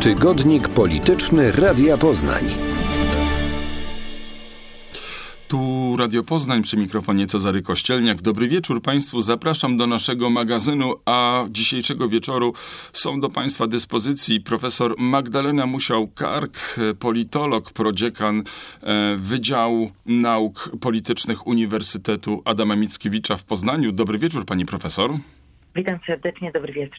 Tygodnik Polityczny Radia Poznań. Tu Radio Poznań, przy mikrofonie Cezary Kościelniak. Dobry wieczór Państwu. Zapraszam do naszego magazynu, a dzisiejszego wieczoru są do Państwa dyspozycji profesor Magdalena Musiał-Kark, politolog, prodziekan Wydziału Nauk Politycznych Uniwersytetu Adama Mickiewicza w Poznaniu. Dobry wieczór Pani profesor. Witam serdecznie, dobry wieczór.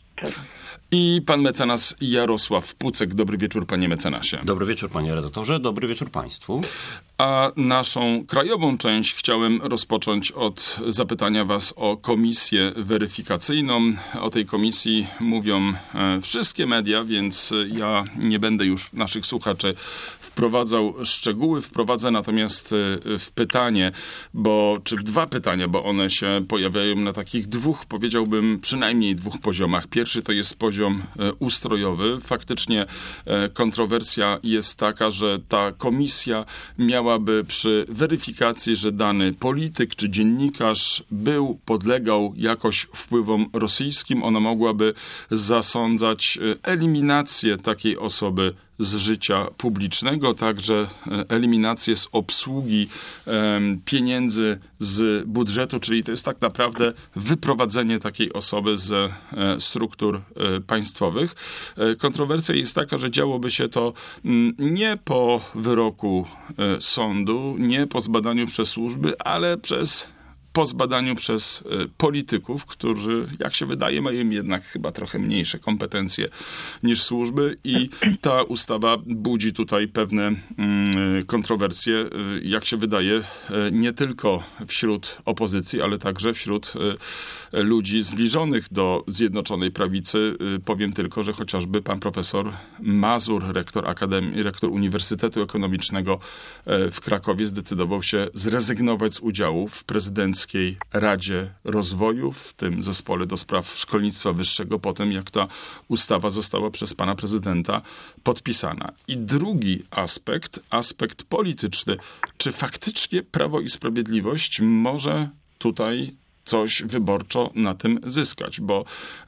I pan mecenas Jarosław Pucek. Dobry wieczór, panie mecenasie. Dobry wieczór, panie redaktorze. Dobry wieczór państwu. A naszą krajową część chciałem rozpocząć od zapytania was o komisję weryfikacyjną. O tej komisji mówią wszystkie media, więc ja nie będę już naszych słuchaczy wprowadzał szczegóły. Wprowadzę natomiast w pytanie, czy w dwa pytania, bo one się pojawiają na takich dwóch, powiedziałbym, przynajmniej dwóch poziomach. Pierwszy to jest poziom ustrojowy. Faktycznie kontrowersja jest taka, że ta komisja miałaby przy weryfikacji, że dany polityk czy dziennikarz podlegał jakoś wpływom rosyjskim, ona mogłaby zasądzać eliminację takiej osoby z życia publicznego, także eliminację z obsługi pieniędzy z budżetu, czyli to jest tak naprawdę wyprowadzenie takiej osoby ze struktur państwowych. Kontrowersja jest taka, że działoby się to nie po wyroku sądu, nie po zbadaniu przez służby, ale po zbadaniu przez polityków, którzy, jak się wydaje, mają jednak chyba trochę mniejsze kompetencje niż służby i ta ustawa budzi tutaj pewne kontrowersje, jak się wydaje, nie tylko wśród opozycji, ale także wśród ludzi zbliżonych do Zjednoczonej Prawicy. Powiem tylko, że chociażby pan profesor Mazur, rektor Uniwersytetu Ekonomicznego w Krakowie, zdecydował się zrezygnować z udziału w prezydenckiej Radzie Rozwoju, w tym zespole do spraw szkolnictwa wyższego, po tym jak ta ustawa została przez pana prezydenta podpisana. I drugi aspekt polityczny. Czy faktycznie Prawo i Sprawiedliwość może tutaj coś wyborczo na tym zyskać, bo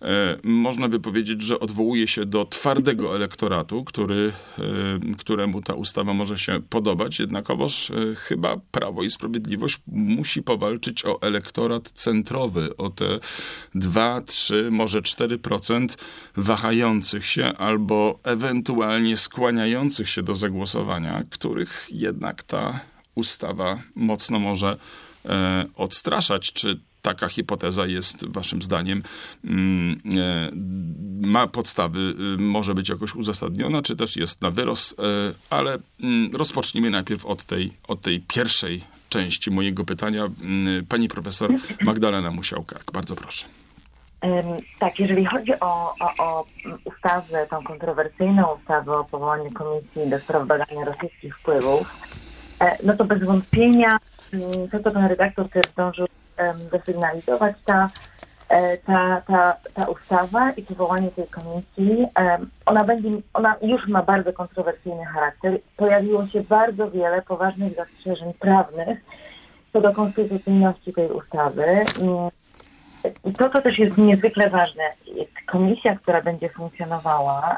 można by powiedzieć, że odwołuje się do twardego elektoratu, któremu ta ustawa może się podobać, jednakowoż chyba Prawo i Sprawiedliwość musi powalczyć o elektorat centrowy, o te 2, 3, może 4% wahających się albo ewentualnie skłaniających się do zagłosowania, których jednak ta ustawa mocno może odstraszać. Czy taka hipoteza jest waszym zdaniem, ma podstawy, może być jakoś uzasadniona, czy też jest na wyrost, ale rozpocznijmy najpierw od tej pierwszej części mojego pytania. Pani profesor Magdalena Musiał-Kark, bardzo proszę. Tak, jeżeli chodzi o ustawę, tą kontrowersyjną ustawę o powołaniu Komisji do spraw badania rosyjskich wpływów, no to bez wątpienia to, co pan redaktor też zdążył zasygnalizować, ta ustawa i powołanie tej komisji, ona już ma bardzo kontrowersyjny charakter. Pojawiło się bardzo wiele poważnych zastrzeżeń prawnych co do konstytucyjności tej ustawy. I to, co też jest niezwykle ważne, komisja, która będzie funkcjonowała,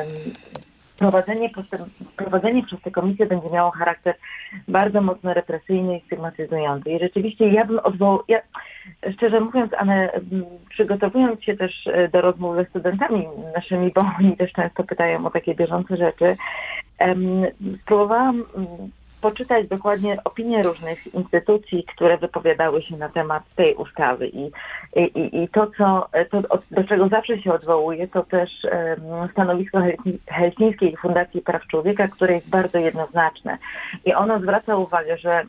prowadzenie przez tę komisję będzie miało charakter bardzo mocno represyjny i stygmatyzujący. I rzeczywiście szczerze mówiąc, przygotowując się też do rozmów ze studentami naszymi, bo oni też często pytają o takie bieżące rzeczy, spróbowałam poczytać dokładnie opinie różnych instytucji, które wypowiadały się na temat tej ustawy i to, do czego zawsze się odwołuje, to też stanowisko Helsińskiej Fundacji Praw Człowieka, które jest bardzo jednoznaczne. I ono zwraca uwagę, że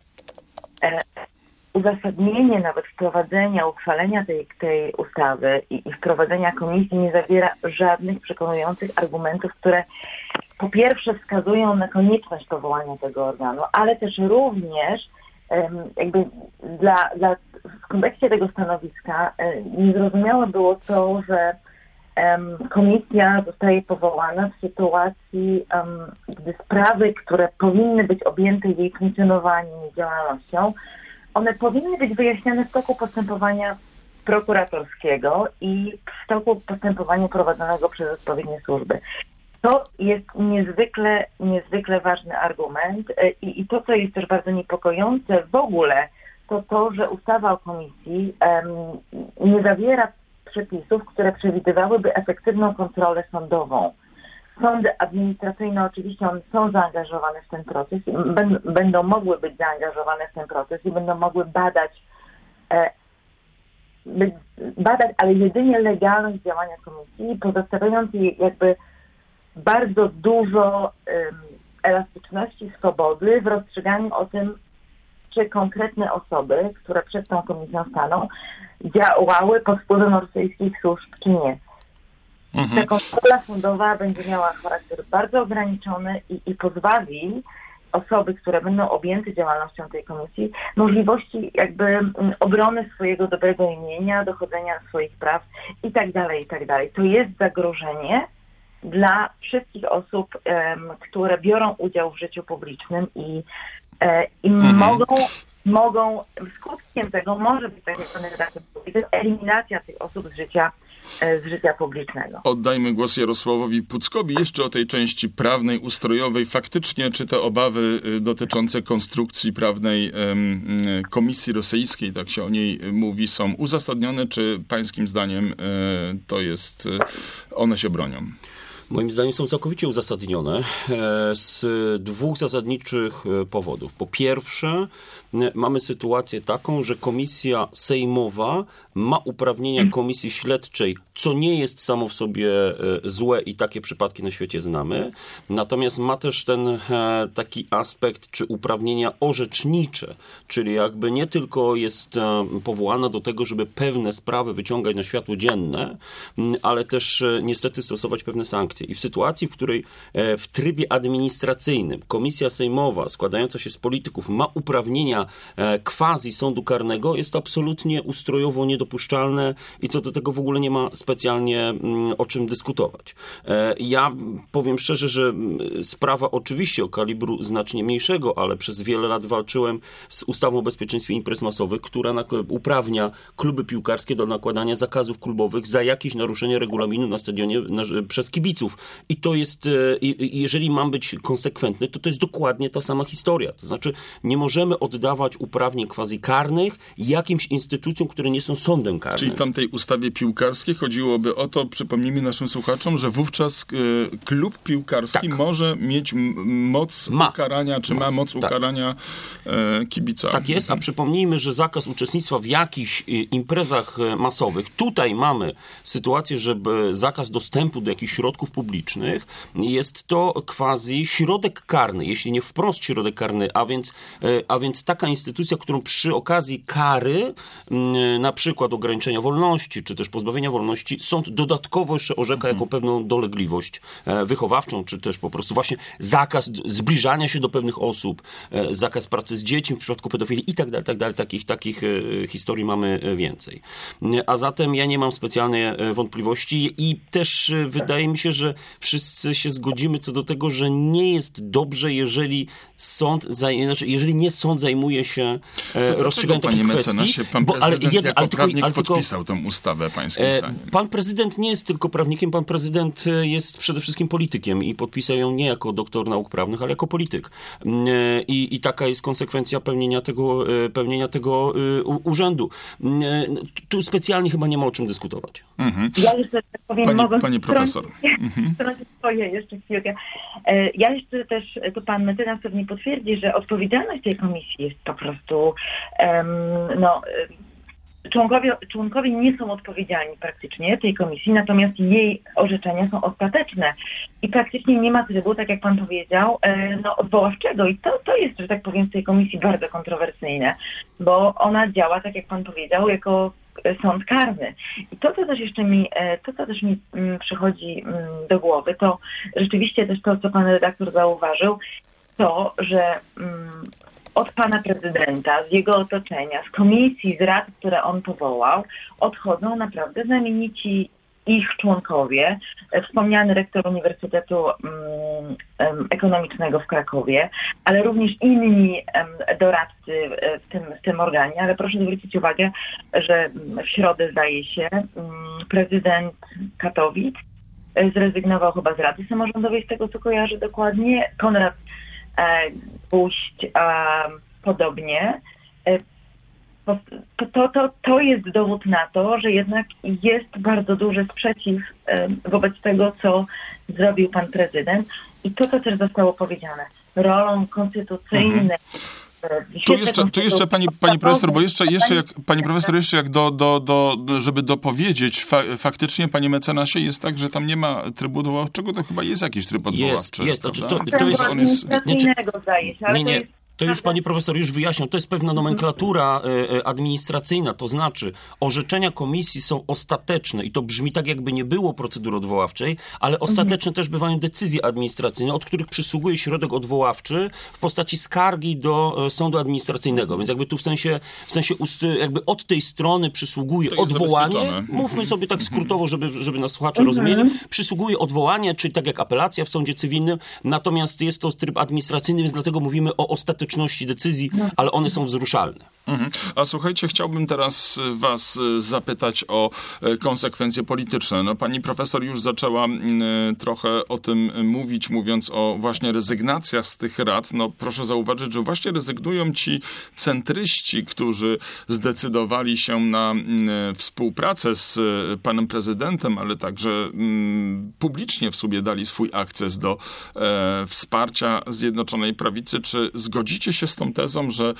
uzasadnienie nawet wprowadzenia, uchwalenia tej ustawy i wprowadzenia komisji nie zawiera żadnych przekonujących argumentów, które po pierwsze wskazują na konieczność powołania tego organu, ale też również jakby w kontekście tego stanowiska niezrozumiałe było to, że komisja zostaje powołana w sytuacji, gdy sprawy, które powinny być objęte jej funkcjonowaniem i działalnością, one powinny być wyjaśniane w toku postępowania prokuratorskiego i w toku postępowania prowadzonego przez odpowiednie służby. To jest niezwykle ważny argument i to, co jest też bardzo niepokojące w ogóle, to, że ustawa o komisji nie zawiera przepisów, które przewidywałyby efektywną kontrolę sądową. Sądy administracyjne oczywiście są zaangażowane w ten proces, będą mogły być zaangażowane w ten proces i będą mogły badać, ale jedynie legalność działania komisji, pozostawiając jej jakby bardzo dużo elastyczności, swobody w rozstrzyganiu o tym, czy konkretne osoby, które przed tą komisją staną, działały pod wpływem rosyjskich służb, czy nie. Ta kontrola sądowa będzie miała charakter bardzo ograniczony i pozbawi osoby, które będą objęte działalnością tej komisji, możliwości jakby obrony swojego dobrego imienia, dochodzenia swoich praw i tak dalej. To jest zagrożenie dla wszystkich osób, które biorą udział w życiu publicznym i mogą, skutkiem tego może być, tak jak pan redaktor powiedział, eliminacja tych osób z życia publicznego. Oddajmy głos Jarosławowi Puckowi jeszcze o tej części prawnej, ustrojowej. Faktycznie, czy te obawy dotyczące konstrukcji prawnej Komisji Rosyjskiej, tak się o niej mówi, są uzasadnione, czy pańskim zdaniem one się bronią? Moim zdaniem są całkowicie uzasadnione z dwóch zasadniczych powodów. Po pierwsze, mamy sytuację taką, że komisja sejmowa ma uprawnienia komisji śledczej, co nie jest samo w sobie złe i takie przypadki na świecie znamy. Natomiast ma też ten taki aspekt, czy uprawnienia orzecznicze, czyli jakby nie tylko jest powołana do tego, żeby pewne sprawy wyciągać na światło dzienne, ale też niestety stosować pewne sankcje. I w sytuacji, w której w trybie administracyjnym komisja sejmowa składająca się z polityków ma uprawnienia quasi sądu karnego, jest to absolutnie ustrojowo niedopuszczalne i co do tego w ogóle nie ma specjalnie o czym dyskutować. Ja powiem szczerze, że sprawa oczywiście o kalibru znacznie mniejszego, ale przez wiele lat walczyłem z ustawą o bezpieczeństwie imprez masowych, która uprawnia kluby piłkarskie do nakładania zakazów klubowych za jakieś naruszenie regulaminu na stadionie przez kibiców. I to jest, jeżeli mam być konsekwentny, to jest dokładnie ta sama historia. To znaczy nie możemy oddawać uprawnień quasi karnych jakimś instytucjom, które nie są sądem karnym. Czyli w tamtej ustawie piłkarskiej chodziłoby o to, przypomnijmy naszym słuchaczom, że wówczas klub piłkarski może mieć moc ukarania, czy ma moc ukarania kibica. Tak jest, a przypomnijmy, że zakaz uczestnictwa w jakichś imprezach masowych, tutaj mamy sytuację, że zakaz dostępu do jakichś środków publicznych, jest to quasi środek karny, jeśli nie wprost środek karny, a więc taka instytucja, którą przy okazji kary, na przykład ograniczenia wolności, czy też pozbawienia wolności, sąd dodatkowo jeszcze orzeka jako pewną dolegliwość wychowawczą, czy też po prostu właśnie zakaz zbliżania się do pewnych osób, zakaz pracy z dziećmi w przypadku pedofilii i tak dalej. Takich historii mamy więcej. A zatem ja nie mam specjalnej wątpliwości i też wydaje mi się, że wszyscy się zgodzimy co do tego, że nie jest dobrze, jeżeli jeżeli nie sąd zajmuje się rozstrzyganiem takich kwestii. Mecenasie, pan prezydent jako prawnik podpisał tę ustawę, pańskim zdaniem. Pan prezydent nie jest tylko prawnikiem, pan prezydent jest przede wszystkim politykiem i podpisał ją nie jako doktor nauk prawnych, ale jako polityk. I taka jest konsekwencja pełnienia tego urzędu. Tu specjalnie chyba nie ma o czym dyskutować. Ja jeszcze tak powiem, pani profesor. Jeszcze chwilkę. Ja jeszcze też, to pan mecenas pewnie potwierdzi, że odpowiedzialność tej komisji jest po prostu, członkowie nie są odpowiedzialni praktycznie tej komisji, natomiast jej orzeczenia są ostateczne i praktycznie nie ma trybu, tak jak pan powiedział, odwoławczego i to jest, że tak powiem, w tej komisji bardzo kontrowersyjne, bo ona działa, tak jak pan powiedział, jako sąd karny. I to, co też mi przychodzi do głowy, to rzeczywiście też to, co pan redaktor zauważył, to, że od pana prezydenta, z jego otoczenia, z komisji, z rad, które on powołał, odchodzą naprawdę znamienici ich członkowie, wspomniany rektor Uniwersytetu Ekonomicznego w Krakowie, ale również inni doradcy w tym organie. Ale proszę zwrócić uwagę, że w środę, zdaje się, prezydent Katowic zrezygnował chyba z Rady Samorządowej, z tego co kojarzę dokładnie. Konrad Puść podobnie. To jest dowód na to, że jednak jest bardzo duży sprzeciw wobec tego, co zrobił pan prezydent. I to też zostało powiedziane. Rolą konstytucyjną. Tu jeszcze pani profesor, bo jeszcze jak pani profesor, jeszcze jak żeby dopowiedzieć, faktycznie, panie mecenasie, jest tak, że tam nie ma trybu odwoławczego, to chyba jest jakiś tryb odwoławczy. Jest. Znaczy, to jest zdaje się, ale nie. To już pani profesor już wyjaśniał, to jest pewna nomenklatura administracyjna, to znaczy orzeczenia komisji są ostateczne i to brzmi tak, jakby nie było procedury odwoławczej, ale ostateczne też bywają decyzje administracyjne, od których przysługuje środek odwoławczy w postaci skargi do sądu administracyjnego, więc jakby tu w sensie jakby od tej strony przysługuje odwołanie, mówmy sobie tak skrótowo, żeby nas słuchacze rozumieli, przysługuje odwołanie, czyli tak jak apelacja w sądzie cywilnym, natomiast jest to tryb administracyjny, więc dlatego mówimy o ostateczności decyzji, ale one są wzruszalne. A słuchajcie, chciałbym teraz was zapytać o konsekwencje polityczne. No, pani profesor już zaczęła trochę o tym mówić, mówiąc o właśnie rezygnacjach z tych rad. No, proszę zauważyć, że właśnie rezygnują ci centryści, którzy zdecydowali się na współpracę z panem prezydentem, ale także publicznie w sobie dali swój akces do wsparcia Zjednoczonej Prawicy. Czy zgodzicie się z tą tezą, że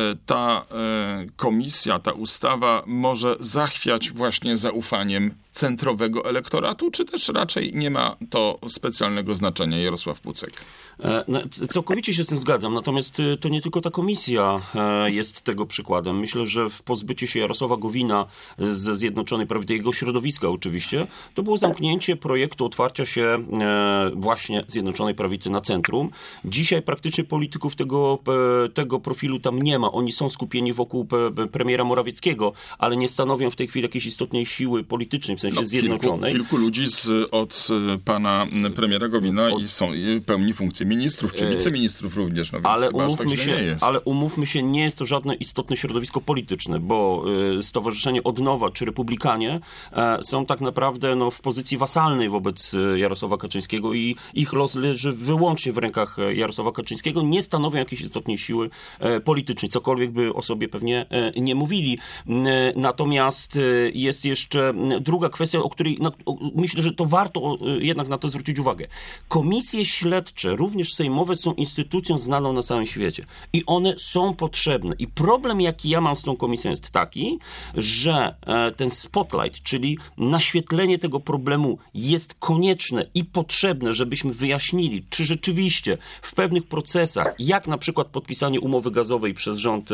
ta komisja, ta ustawa może zachwiać właśnie zaufaniem centrowego elektoratu, czy też raczej nie ma to specjalnego znaczenia? Jarosław Pucek. Całkowicie się z tym zgadzam, natomiast to nie tylko ta komisja jest tego przykładem. Myślę, że w pozbyciu się Jarosława Gowina ze Zjednoczonej Prawicy, jego środowiska oczywiście, to było zamknięcie projektu otwarcia się właśnie Zjednoczonej Prawicy na centrum. Dzisiaj praktycznie polityków tego profilu tam nie ma. Oni są skupieni wokół premiera Morawieckiego, ale nie stanowią w tej chwili jakiejś istotnej siły politycznej, w sensie zjednoczonej. Kilku ludzi od pana premiera Gowina i pełni funkcję ministrów, czy wiceministrów również. No, więc ale umówmy się, nie jest to żadne istotne środowisko polityczne, bo Stowarzyszenie Odnowa czy Republikanie są tak naprawdę w pozycji wasalnej wobec Jarosława Kaczyńskiego i ich los leży wyłącznie w rękach Jarosława Kaczyńskiego. Nie stanowią jakiejś istotnej siły politycznej, cokolwiek by o sobie pewnie nie mówili. Natomiast jest jeszcze druga kwestia, o której myślę, że to warto jednak na to zwrócić uwagę. Komisje śledcze, również sejmowe, są instytucją znaną na całym świecie i one są potrzebne. I problem, jaki ja mam z tą komisją, jest taki, że ten spotlight, czyli naświetlenie tego problemu jest konieczne i potrzebne, żebyśmy wyjaśnili, czy rzeczywiście w pewnych procesach, jak na przykład podpisanie umowy gazowej przez rząd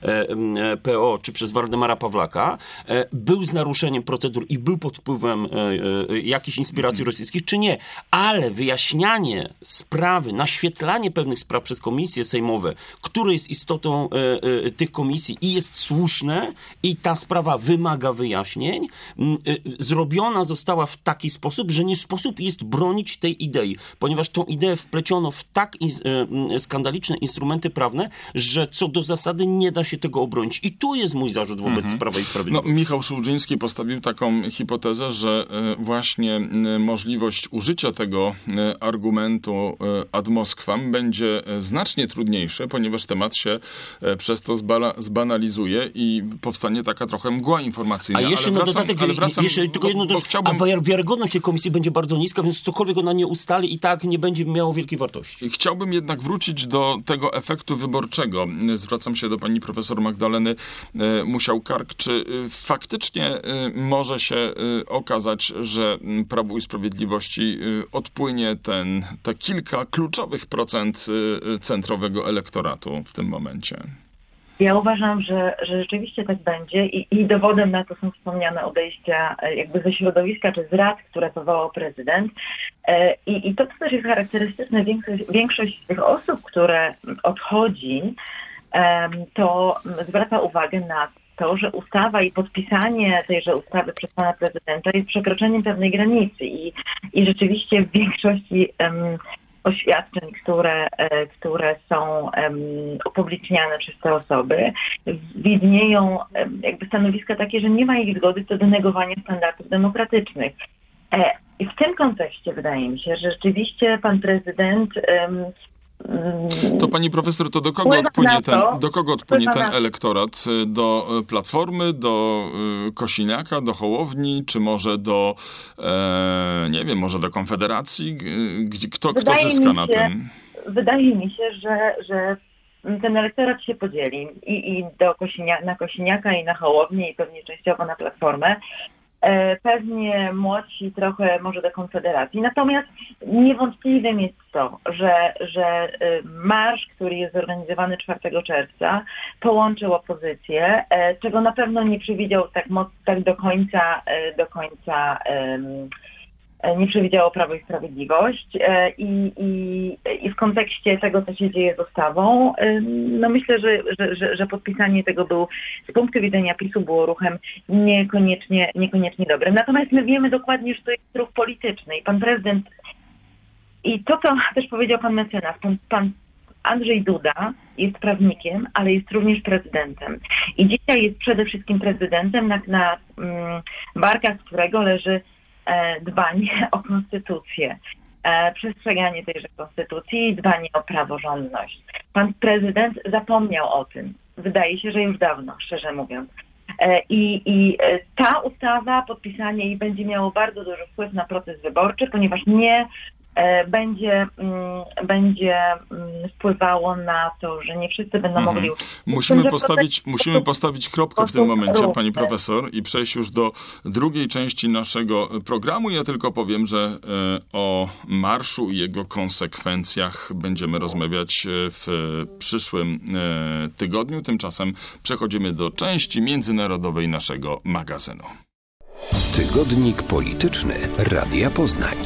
PO, czy przez Waldemara Pawlaka, był z naruszeniem procedur i był pod wpływem jakichś inspiracji rosyjskich, czy nie. Ale wyjaśnianie sprawy, naświetlanie pewnych spraw przez komisje sejmowe, które jest istotą tych komisji i jest słuszne i ta sprawa wymaga wyjaśnień, zrobiona została w taki sposób, że nie sposób jest bronić tej idei, ponieważ tą ideę wpleciono w tak skandaliczne instrumenty prawne, że co do zasady nie da się tego obronić. I tu jest mój zarzut wobec Prawa i Sprawiedliwości. Michał Szulżyński postawił taką hipotezę, że właśnie możliwość użycia tego argumentu ad Moskwam będzie znacznie trudniejsze, ponieważ temat się przez to zbanalizuje i powstanie taka trochę mgła informacyjna. A jeszcze na dodatek, tylko jedno a wiarygodność tej komisji będzie bardzo niska, więc cokolwiek ona nie ustali i tak nie będzie miało wielkiej wartości. Chciałbym jednak wrócić do tego efektu wyborczego. Zwracam się do pani profesor Magdaleny Musiał-Kark. Czy faktycznie może się okazać, że Prawu i Sprawiedliwości odpłynie te kilka kluczowych procent centrowego elektoratu w tym momencie? Ja uważam, że rzeczywiście tak będzie i dowodem na to są wspomniane odejścia jakby ze środowiska czy z rad, które powołał prezydent. I to też jest charakterystyczne. Większość z tych osób, które odchodzi, to zwraca uwagę na to, że ustawa i podpisanie tejże ustawy przez pana prezydenta jest przekroczeniem pewnej granicy i rzeczywiście w większości oświadczeń, które są upubliczniane przez te osoby, widnieją jakby stanowiska takie, że nie ma ich zgody co do negowania standardów demokratycznych. I w tym kontekście wydaje mi się, że rzeczywiście pan prezydent... To pani profesor, to do kogo odpłynie ten elektorat? Do Platformy, do Kosiniaka, do Hołowni, czy może do, nie wiem, może do Konfederacji? Kto zyska na tym? Wydaje mi się, że ten elektorat się podzieli i na Kosiniaka, i na Hołownię, i pewnie częściowo na Platformę. Pewnie młodsi trochę może do Konfederacji. Natomiast niewątpliwym jest to, że marsz, który jest zorganizowany 4 czerwca, połączył opozycję, czego na pewno nie przewidział tak do końca nie przewidziało Prawo i Sprawiedliwość i w kontekście tego, co się dzieje z ustawą, no myślę, że podpisanie tego z punktu widzenia PiS-u było ruchem niekoniecznie dobrym. Natomiast my wiemy dokładnie, że to jest ruch polityczny i pan prezydent, i to, co też powiedział pan mecenas, pan Andrzej Duda jest prawnikiem, ale jest również prezydentem. I dzisiaj jest przede wszystkim prezydentem, na barkach którego leży dbanie o konstytucję, przestrzeganie tejże konstytucji i dbanie o praworządność. Pan prezydent zapomniał o tym. Wydaje się, że już dawno, szczerze mówiąc. I ta ustawa, podpisanie jej będzie miało bardzo duży wpływ na proces wyborczy, ponieważ nie będzie wpływało na to, że nie wszyscy będą mogli... Musimy postawić kropkę w tym momencie, pani profesor, i przejść już do drugiej części naszego programu. Ja tylko powiem, że o marszu i jego konsekwencjach będziemy rozmawiać w przyszłym tygodniu. Tymczasem przechodzimy do części międzynarodowej naszego magazynu. Tygodnik polityczny Radia Poznań.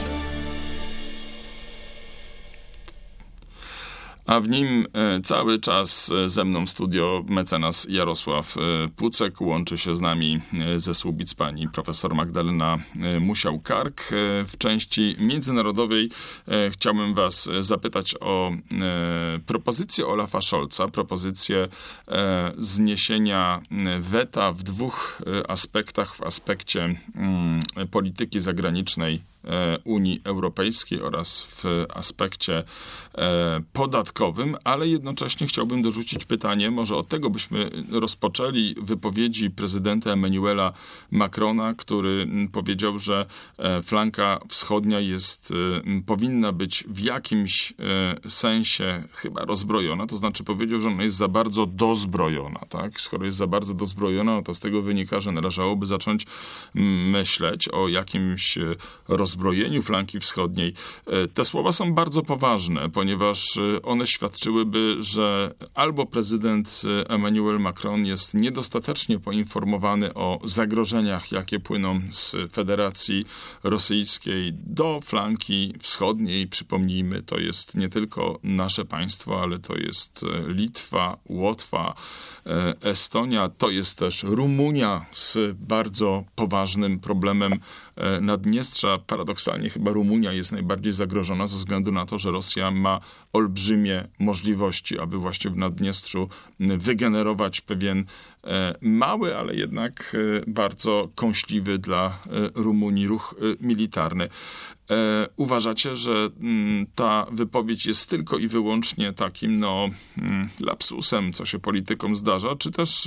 A w nim cały czas ze mną w studio mecenas Jarosław Pucek. Łączy się z nami ze Słubic pani profesor Magdalena Musiał-Kark. W części międzynarodowej chciałbym was zapytać o propozycję Olafa Scholza, propozycję zniesienia weta w 2 aspektach. W aspekcie polityki zagranicznej Unii Europejskiej oraz w aspekcie podatkowym, ale jednocześnie chciałbym dorzucić pytanie, może od tego byśmy rozpoczęli, wypowiedzi prezydenta Emmanuela Macrona, który powiedział, że flanka wschodnia powinna być w jakimś sensie chyba rozbrojona, to znaczy powiedział, że ona jest za bardzo dozbrojona, tak? Skoro jest za bardzo dozbrojona, no to z tego wynika, że należałoby zacząć myśleć o jakimś rozbrojeniu flanki wschodniej. Te słowa są bardzo poważne, ponieważ one świadczyłyby, że albo prezydent Emmanuel Macron jest niedostatecznie poinformowany o zagrożeniach, jakie płyną z Federacji Rosyjskiej do flanki wschodniej. Przypomnijmy, to jest nie tylko nasze państwo, ale to jest Litwa, Łotwa, Estonia, to jest też Rumunia z bardzo poważnym problemem Naddniestrza. Paradoksalnie chyba Rumunia jest najbardziej zagrożona ze względu na to, że Rosja ma olbrzymie możliwości, aby właśnie w Naddniestrzu wygenerować pewien mały, ale jednak bardzo kąśliwy dla Rumunii ruch militarny. Uważacie, że ta wypowiedź jest tylko i wyłącznie takim lapsusem, co się politykom zdarza, czy też,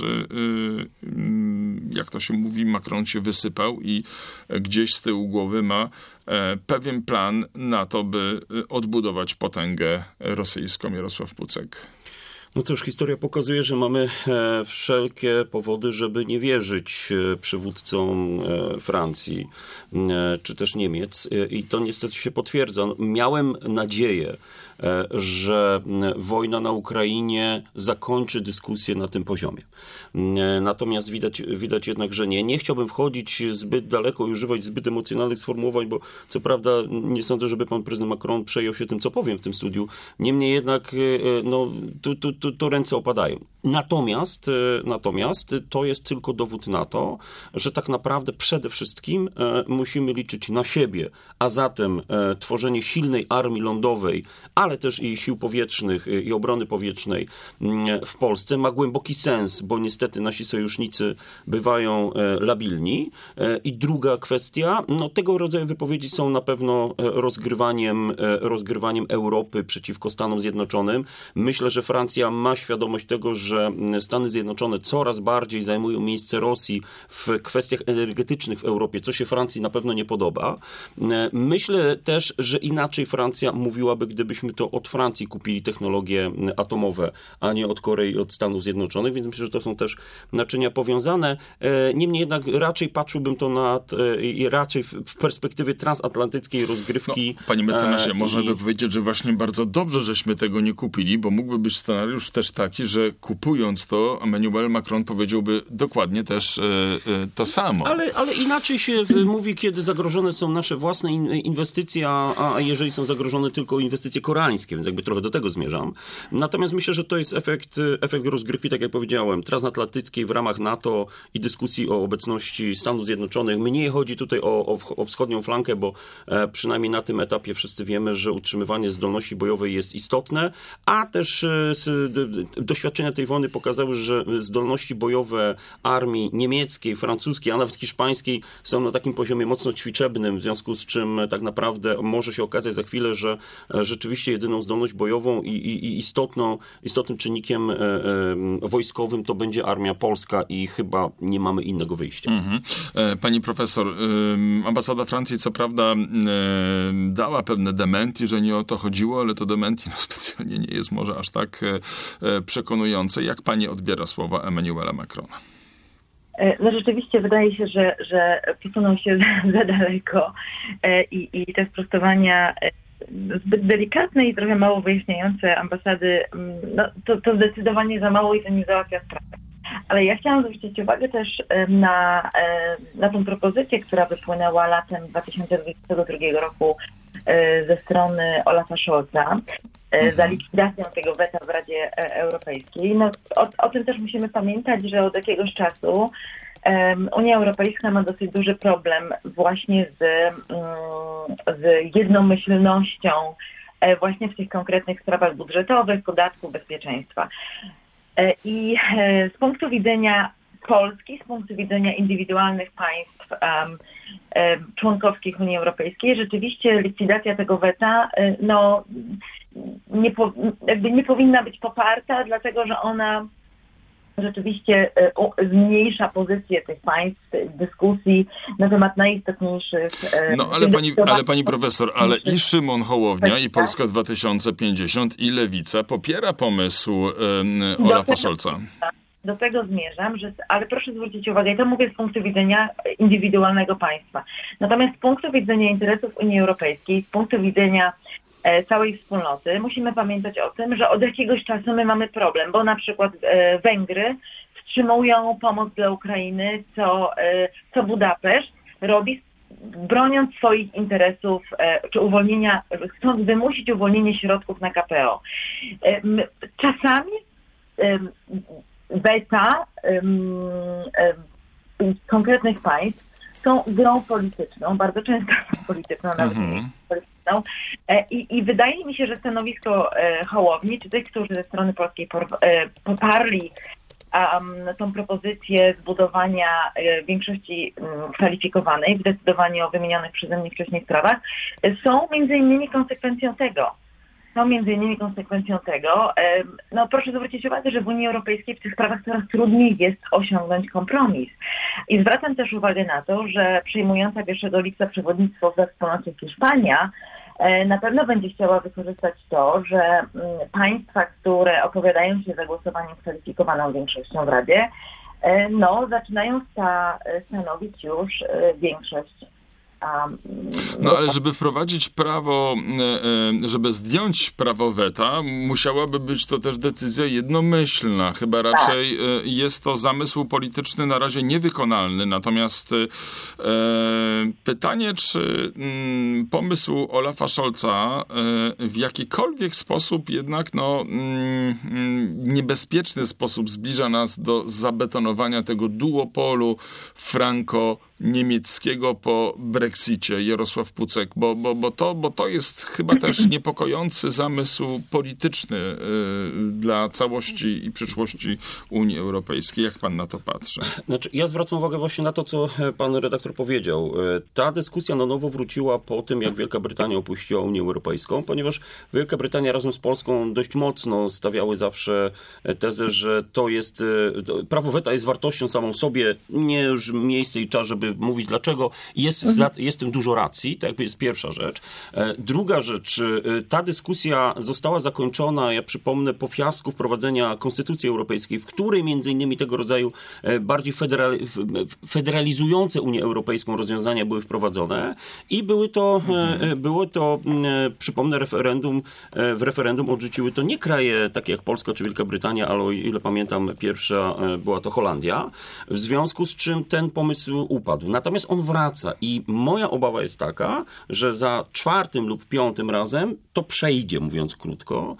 jak to się mówi, Macron się wysypał i gdzieś z tyłu głowy ma pewien plan na to, by odbudować potęgę rosyjską? Jarosław Pucek. No cóż, historia pokazuje, że mamy wszelkie powody, żeby nie wierzyć przywódcom Francji czy też Niemiec i to niestety się potwierdza. Miałem nadzieję, że wojna na Ukrainie zakończy dyskusję na tym poziomie. Natomiast widać jednak, że nie. Nie chciałbym wchodzić zbyt daleko i używać zbyt emocjonalnych sformułowań, bo co prawda nie sądzę, żeby pan prezydent Macron przejął się tym, co powiem w tym studiu. Niemniej jednak tu to ręce opadają. Natomiast to jest tylko dowód na to, że tak naprawdę przede wszystkim musimy liczyć na siebie, a zatem tworzenie silnej armii lądowej, ale też i sił powietrznych i obrony powietrznej w Polsce ma głęboki sens, bo niestety nasi sojusznicy bywają labilni. I druga kwestia, tego rodzaju wypowiedzi są na pewno rozgrywaniem Europy przeciwko Stanom Zjednoczonym. Myślę, że Francja ma świadomość tego, że Stany Zjednoczone coraz bardziej zajmują miejsce Rosji w kwestiach energetycznych w Europie, co się Francji na pewno nie podoba. Myślę też, że inaczej Francja mówiłaby, gdybyśmy to od Francji kupili technologie atomowe, a nie od Korei, od Stanów Zjednoczonych, więc myślę, że to są też naczynia powiązane. Niemniej jednak raczej patrzyłbym to raczej w perspektywie transatlantyckiej rozgrywki. Panie mecenasie, można by powiedzieć, że właśnie bardzo dobrze, żeśmy tego nie kupili, bo mógłby być scenariusz też taki, że kupując to, Emmanuel Macron powiedziałby dokładnie też to samo. Ale inaczej się mówi, kiedy zagrożone są nasze własne inwestycje, a jeżeli są zagrożone tylko inwestycje koreańskie, więc jakby trochę do tego zmierzam. Natomiast myślę, że to jest efekt rozgrywki, tak jak powiedziałem, transatlantyckiej w ramach NATO i dyskusji o obecności Stanów Zjednoczonych. Mniej chodzi tutaj o wschodnią flankę, bo przynajmniej na tym etapie wszyscy wiemy, że utrzymywanie zdolności bojowej jest istotne, a też doświadczenia tej wojny pokazały, że zdolności bojowe armii niemieckiej, francuskiej, a nawet hiszpańskiej są na takim poziomie mocno ćwiczebnym, w związku z czym tak naprawdę może się okazać za chwilę, że rzeczywiście jedyną zdolność bojową i istotnym czynnikiem wojskowym to będzie armia polska i chyba nie mamy innego wyjścia. Pani profesor, ambasada Francji co prawda dała pewne dementi, że nie o to chodziło, ale to dementi specjalnie nie jest może aż tak przekonujące. Jak pani odbiera słowa Emmanuela Macrona? Rzeczywiście wydaje się, że posunął się za daleko i te sprostowania zbyt delikatne i trochę mało wyjaśniające ambasady, to zdecydowanie za mało i to nie załatwia sprawy. Ale ja chciałam zwrócić uwagę też na tą propozycję, która wypłynęła latem 2022 roku ze strony Olafa Scholza za likwidacją tego weta w Radzie Europejskiej. O tym też musimy pamiętać, że od jakiegoś czasu Unia Europejska ma dosyć duży problem właśnie z jednomyślnością właśnie w tych konkretnych sprawach budżetowych, podatków, bezpieczeństwa. I z punktu widzenia Polski, z punktu widzenia indywidualnych państw członkowskich Unii Europejskiej, rzeczywiście likwidacja tego weta nie powinna być poparta, dlatego że ona rzeczywiście zmniejsza pozycję tych państw w dyskusji na temat najistotniejszych... Ale pani profesor, ale i Szymon Hołownia, i Polska 2050, i Lewica popiera pomysł Olafa Scholza. Do tego zmierzam, ale proszę zwrócić uwagę, i to mówię z punktu widzenia indywidualnego państwa. Natomiast z punktu widzenia interesów Unii Europejskiej, z punktu widzenia całej wspólnoty, musimy pamiętać o tym, że od jakiegoś czasu my mamy problem, bo na przykład Węgry wstrzymują pomoc dla Ukrainy, co Budapeszt robi, broniąc swoich interesów, czy chcąc wymusić uwolnienie środków na KPO. Czasami weta konkretnych państw są grą polityczną, bardzo często polityczną, nawet polityczną. I wydaje mi się, że stanowisko Hołowni, czy tych, którzy ze strony polskiej poparli tą propozycję zbudowania większości kwalifikowanej w zdecydowaniu o wymienionych przeze mnie wcześniej sprawach, są między innymi konsekwencją tego. Proszę zwrócić uwagę, że w Unii Europejskiej w tych sprawach coraz trudniej jest osiągnąć kompromis. I zwracam też uwagę na to, że przyjmująca 1 lipca przewodnictwo we wspólnocie Hiszpania na pewno będzie chciała wykorzystać to, że państwa, które opowiadają się za głosowaniem kwalifikowaną większością w Radzie, zaczynają stanowić już większość No ale żeby wprowadzić prawo, żeby zdjąć prawo weta, musiałaby być to też decyzja jednomyślna. Chyba raczej jest to zamysł polityczny na razie niewykonalny. Natomiast pytanie, czy pomysł Olafa Scholza w jakikolwiek sposób jednak niebezpieczny sposób zbliża nas do zabetonowania tego duopolu franko-niemieckiego po Brexicie, Jarosław Pucek, bo to jest chyba też niepokojący zamysł polityczny dla całości i przyszłości Unii Europejskiej. Jak pan na to patrzy? Znaczy, ja zwracam uwagę właśnie na to, co pan redaktor powiedział. Ta dyskusja na nowo wróciła po tym, jak Wielka Brytania opuściła Unię Europejską, ponieważ Wielka Brytania razem z Polską dość mocno stawiały zawsze tezę, że to jest prawo weta jest wartością samą w sobie, nie już miejsce i czas, żeby mówić dlaczego. Jest w tym dużo racji, to jakby jest pierwsza rzecz. Druga rzecz, ta dyskusja została zakończona, ja przypomnę, po fiasku wprowadzenia Konstytucji Europejskiej, w której między innymi tego rodzaju bardziej federalizujące Unię Europejską rozwiązania były wprowadzone i było to, przypomnę, w referendum odrzuciły to nie kraje takie jak Polska czy Wielka Brytania, ale o ile pamiętam, pierwsza była to Holandia, w związku z czym ten pomysł upadł. Natomiast on wraca i moja obawa jest taka, że za 4. lub 5. razem to przejdzie, mówiąc krótko,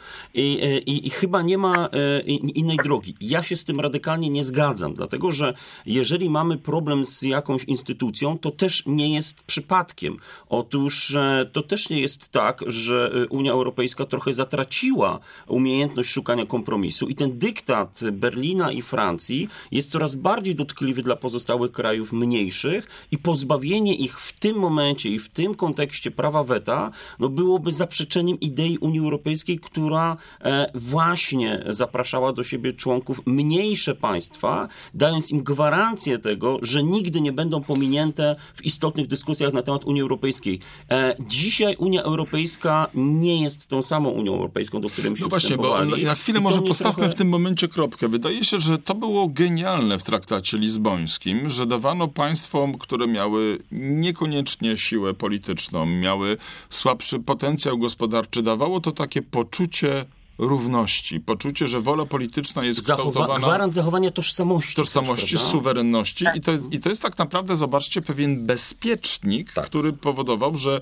i chyba nie ma innej drogi. Ja się z tym radykalnie nie zgadzam, dlatego że jeżeli mamy problem z jakąś instytucją, to też nie jest przypadkiem. Otóż to też nie jest tak, że Unia Europejska trochę zatraciła umiejętność szukania kompromisu i ten dyktat Berlina i Francji jest coraz bardziej dotkliwy dla pozostałych krajów mniejszych i pozbawienie ich w tym momencie i w tym kontekście prawa weta byłoby zaprzeczeniem idei Unii Europejskiej, która właśnie zapraszała do siebie członków mniejsze państwa, dając im gwarancję tego, że nigdy nie będą pominięte w istotnych dyskusjach na temat Unii Europejskiej. Dzisiaj Unia Europejska nie jest tą samą Unią Europejką, do której się wstępowali. Bo na chwilę może postawmy w tym momencie kropkę. Wydaje się, że to było genialne w traktacie lizbońskim, że dawano państwom, które miały niekoniecznie siłę polityczną, miały słabszy potencjał gospodarczy, dawało to takie poczucie równości, poczucie, że wola polityczna jest kształtowana... Gwarant zachowania tożsamości. Tożsamości, suwerenności. I to jest tak naprawdę, zobaczcie, pewien bezpiecznik, który powodował, że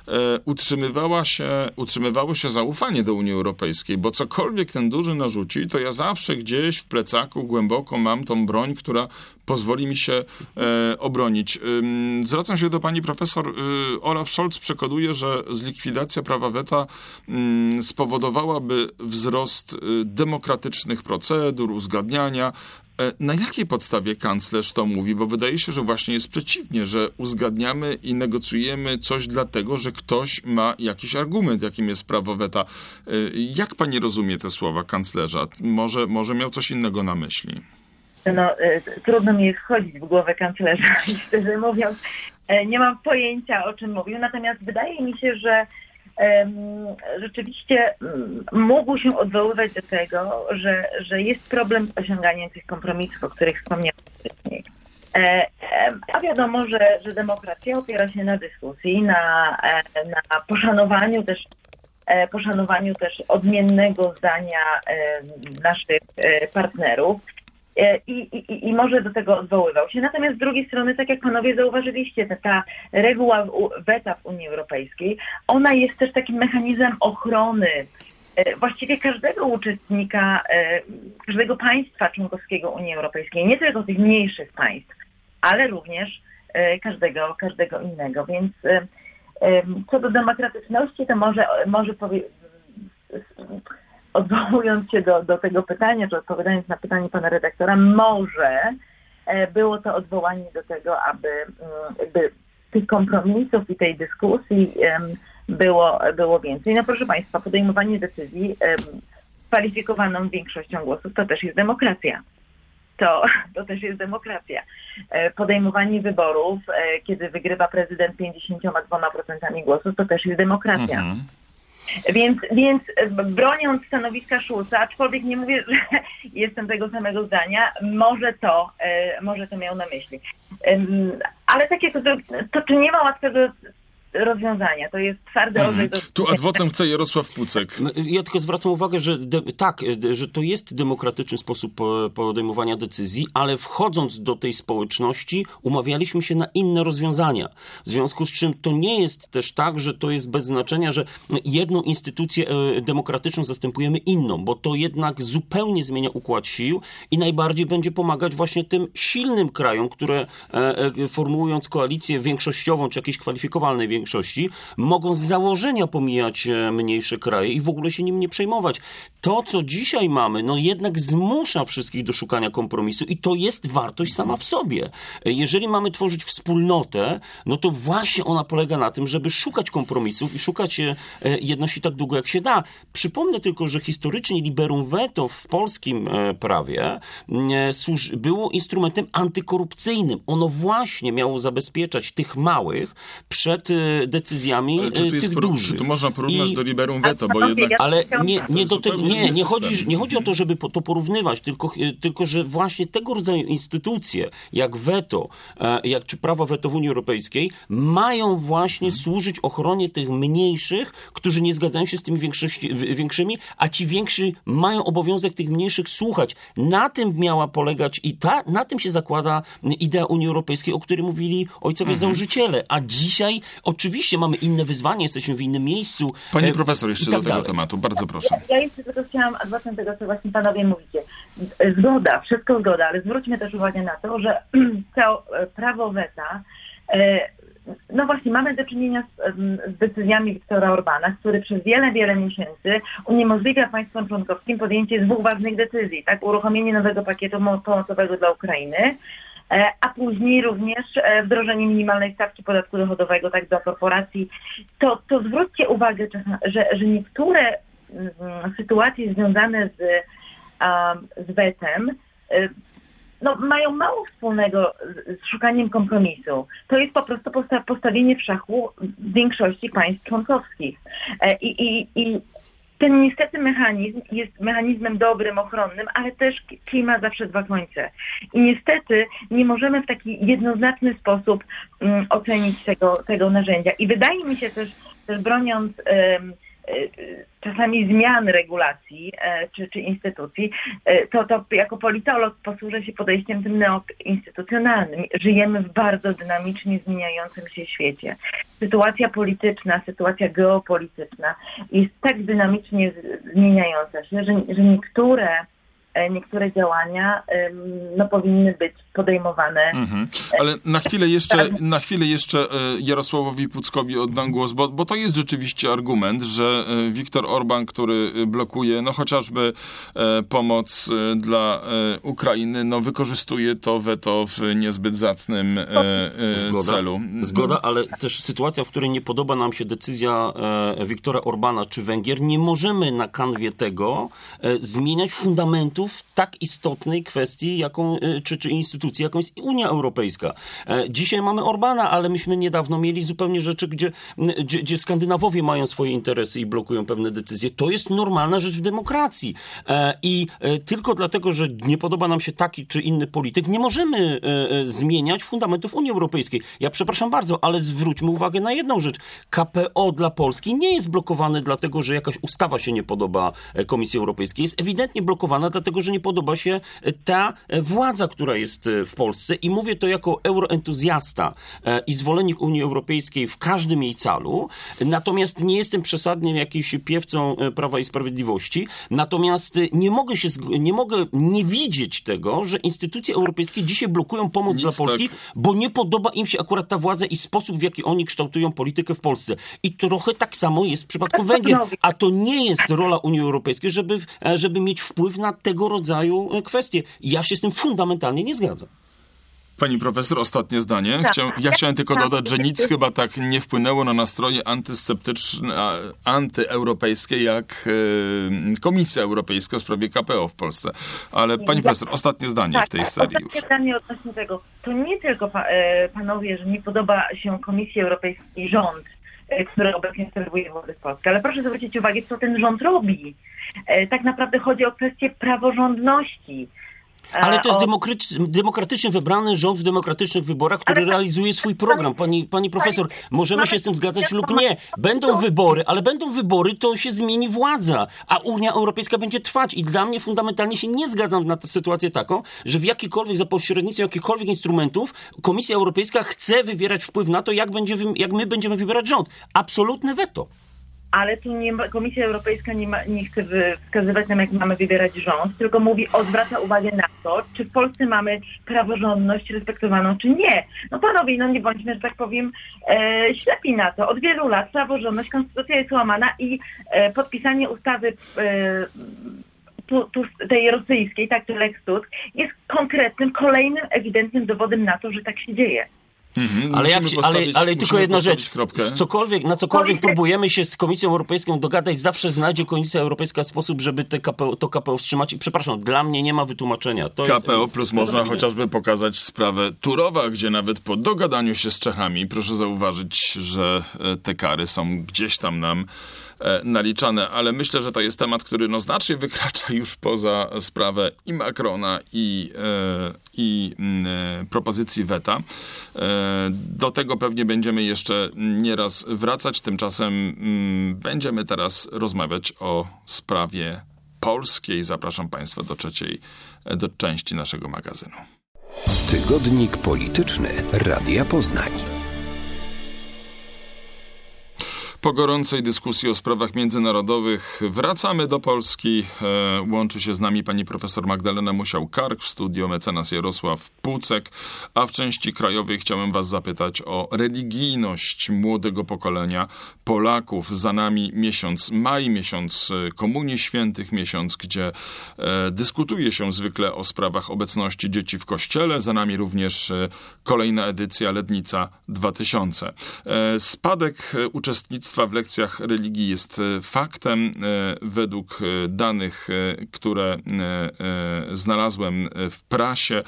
utrzymywało się zaufanie do Unii Europejskiej, bo cokolwiek ten duży narzuci, to ja zawsze gdzieś w plecaku głęboko mam tą broń, która pozwoli mi się obronić. Zwracam się do pani profesor. Olaf Scholz przekonuje, że zlikwidacja prawa weta spowodowałaby wzrost demokratycznych procedur, uzgadniania. Na jakiej podstawie kanclerz to mówi? Bo wydaje się, że właśnie jest przeciwnie, że uzgadniamy i negocjujemy coś dlatego, że ktoś ma jakiś argument, jakim jest prawo weta. Jak pani rozumie te słowa kanclerza? Może miał coś innego na myśli? Trudno mi jest wchodzić w głowę kanclerza i szczerze mówiąc nie mam pojęcia, o czym mówił. Natomiast wydaje mi się, że rzeczywiście mógł się odwoływać do tego, że jest problem z osiąganiem tych kompromisów, o których wspomniałam wcześniej. A wiadomo, że demokracja opiera się na dyskusji, na poszanowaniu też odmiennego zdania naszych partnerów. I może do tego odwoływał się. Natomiast z drugiej strony, tak jak panowie zauważyliście, ta reguła weta w Unii Europejskiej, ona jest też takim mechanizmem ochrony właściwie każdego uczestnika, każdego państwa członkowskiego Unii Europejskiej, nie tylko tych mniejszych państw, ale również każdego innego. Więc co do demokratyczności, to może odwołując się do tego pytania, czy odpowiadając na pytanie pana redaktora, może było to odwołanie do tego, aby tych kompromisów i tej dyskusji było więcej. No proszę państwa, podejmowanie decyzji kwalifikowaną większością głosów to też jest demokracja. To też jest demokracja. Podejmowanie wyborów, kiedy wygrywa prezydent 52% głosów, to też jest demokracja. Więc broniąc stanowiska Schulza, aczkolwiek nie mówię, że jestem tego samego zdania, może to miał na myśli. Ale tak jak to nie ma łatwego rozwiązania. To jest twardy orzech. Tu adwocem chce Jarosław Pucek. Ja tylko zwracam uwagę, że że to jest demokratyczny sposób podejmowania decyzji, ale wchodząc do tej społeczności umawialiśmy się na inne rozwiązania. W związku z czym to nie jest też tak, że to jest bez znaczenia, że jedną instytucję demokratyczną zastępujemy inną, bo to jednak zupełnie zmienia układ sił i najbardziej będzie pomagać właśnie tym silnym krajom, które formułując koalicję większościową czy jakiejś kwalifikowalnej większości, mogą z założenia pomijać mniejsze kraje i w ogóle się nim nie przejmować. To, co dzisiaj mamy, jednak zmusza wszystkich do szukania kompromisu i to jest wartość sama w sobie. Jeżeli mamy tworzyć wspólnotę, to właśnie ona polega na tym, żeby szukać kompromisów i szukać jedności tak długo, jak się da. Przypomnę tylko, że historycznie liberum veto w polskim prawie było instrumentem antykorupcyjnym. Ono właśnie miało zabezpieczać tych małych przed decyzjami tych dużych. Czy to można porównać do liberum veto, bo jednak... Ale nie chodzi o to, żeby to porównywać, tylko że właśnie tego rodzaju instytucje, jak weto, czy prawo weto w Unii Europejskiej, mają właśnie służyć ochronie tych mniejszych, którzy nie zgadzają się z tymi większymi, a ci więksi mają obowiązek tych mniejszych słuchać. Na tym miała polegać na tym się zakłada idea Unii Europejskiej, o której mówili ojcowie założyciele, a dzisiaj oczywiście mamy inne wyzwania, jesteśmy w innym miejscu. Pani profesor, jeszcze do tego tematu, bardzo proszę. Ja jeszcze tylko chciałam adwokatem tego, co właśnie panowie mówicie. Zgoda, wszystko zgoda, ale zwróćmy też uwagę na to, że to prawo weta, właśnie mamy do czynienia z decyzjami Viktora Orbana, który przez wiele miesięcy uniemożliwia państwom członkowskim podjęcie 2 ważnych decyzji, tak? Uruchomienie nowego pakietu pomocowego dla Ukrainy, a później również wdrożenie minimalnej stawki podatku dochodowego tak dla korporacji. To zwróćcie uwagę, że niektóre sytuacje związane z wetem mają mało wspólnego z szukaniem kompromisu. To jest po prostu postawienie w szachu większości państw członkowskich. I ten niestety mechanizm jest mechanizmem dobrym, ochronnym, ale też ma zawsze 2 końce. I niestety nie możemy w taki jednoznaczny sposób ocenić tego narzędzia. I wydaje mi się też broniąc czasami zmian regulacji czy instytucji, to jako politolog posłużę się podejściem tym neoinstytucjonalnym. Żyjemy w bardzo dynamicznie zmieniającym się świecie. Sytuacja polityczna, sytuacja geopolityczna jest tak dynamicznie zmieniająca się, że niektóre działania powinny być podejmowane. Ale na chwilę jeszcze Jarosławowi Puckowi oddam głos, bo to jest rzeczywiście argument, że Viktor Orban, który blokuje chociażby pomoc dla Ukrainy, wykorzystuje to weto w niezbyt zacnym celu. Zgoda, ale też sytuacja, w której nie podoba nam się decyzja Viktora Orbana czy Węgier, nie możemy na kanwie tego zmieniać fundamentów tak istotnej kwestii, czy instytucji, jaką jest Unia Europejska. Dzisiaj mamy Orbana, ale myśmy niedawno mieli zupełnie rzeczy, gdzie Skandynawowie mają swoje interesy i blokują pewne decyzje. To jest normalna rzecz w demokracji. I tylko dlatego, że nie podoba nam się taki czy inny polityk, nie możemy zmieniać fundamentów Unii Europejskiej. Ja przepraszam bardzo, ale zwróćmy uwagę na jedną rzecz. KPO dla Polski nie jest blokowane dlatego, że jakaś ustawa się nie podoba Komisji Europejskiej. Jest ewidentnie blokowana dlatego, że nie podoba się ta władza, która jest w Polsce i mówię to jako euroentuzjasta i zwolennik Unii Europejskiej w każdym jej calu, natomiast nie jestem przesadnie jakimś piewcą Prawa i Sprawiedliwości, natomiast nie mogę nie widzieć tego, że instytucje europejskie dzisiaj blokują pomoc dla Polski, bo nie podoba im się akurat ta władza i sposób, w jaki oni kształtują politykę w Polsce. I trochę tak samo jest w przypadku Węgier. A to nie jest rola Unii Europejskiej, żeby mieć wpływ na tego rodzaju kwestie. Ja się z tym fundamentalnie nie zgadzam. Pani profesor, ostatnie zdanie. Ja chciałem tylko dodać, że nic chyba tak nie wpłynęło na nastroje antysceptyczne, antyeuropejskie jak Komisja Europejska w sprawie KPO w Polsce. Ale pani profesor, ostatnie zdanie w tej serii już. Ostatnie zdanie odnośnie tego. To nie tylko panowie, że nie podoba się Komisji Europejskiej rząd który obecnie sprawuje władzę w Polsce. Ale proszę zwrócić uwagę, co ten rząd robi. Tak naprawdę chodzi o kwestię praworządności. Ale to jest demokratycznie wybrany rząd w demokratycznych wyborach, który realizuje swój program. Pani profesor, możemy się z tym zgadzać lub nie. Będą wybory, ale będą wybory, to się zmieni władza, a Unia Europejska będzie trwać. I dla mnie fundamentalnie się nie zgadzam na tę sytuację taką, że w jakikolwiek, za pośrednictwem jakichkolwiek instrumentów Komisja Europejska chce wywierać wpływ na to, jak my będziemy wybierać rząd. Absolutne weto. Ale tu Komisja Europejska nie chce wskazywać nam, jak mamy wybierać rząd, tylko zwraca uwagę na to, czy w Polsce mamy praworządność respektowaną, czy nie. No panowie, nie bądźmy, że tak powiem, ślepi na to. Od wielu lat praworządność, konstytucja jest łamana i podpisanie ustawy tej rosyjskiej, tak, czy Lex Tusk, jest konkretnym, kolejnym, ewidentnym dowodem na to, że tak się dzieje. Ale tylko jedna rzecz. Na cokolwiek próbujemy się z Komisją Europejską dogadać, zawsze znajdzie Komisja Europejska sposób, żeby to KPO wstrzymać. I przepraszam, dla mnie nie ma wytłumaczenia. KPO plus można chociażby pokazać sprawę Turowa, gdzie nawet po dogadaniu się z Czechami, proszę zauważyć, że te kary są gdzieś tam nam naliczane, ale myślę, że to jest temat, który znacznie wykracza już poza sprawę i Macrona, i propozycji weta. Do tego pewnie będziemy jeszcze nieraz wracać. Tymczasem będziemy teraz rozmawiać o sprawie polskiej. Zapraszam Państwa do części naszego magazynu. Tygodnik polityczny Radia Poznań. Po gorącej dyskusji o sprawach międzynarodowych wracamy do Polski. Łączy się z nami pani profesor Magdalena Musiał-Kark, w studio mecenas Jarosław Pucek, a w części krajowej chciałem was zapytać o religijność młodego pokolenia Polaków. Za nami miesiąc maj, miesiąc Komunii Świętych, miesiąc, gdzie dyskutuje się zwykle o sprawach obecności dzieci w kościele. Za nami również kolejna edycja Lednica 2000. Spadek uczestnictwa w lekcjach religii jest faktem. Według danych, które znalazłem w prasie,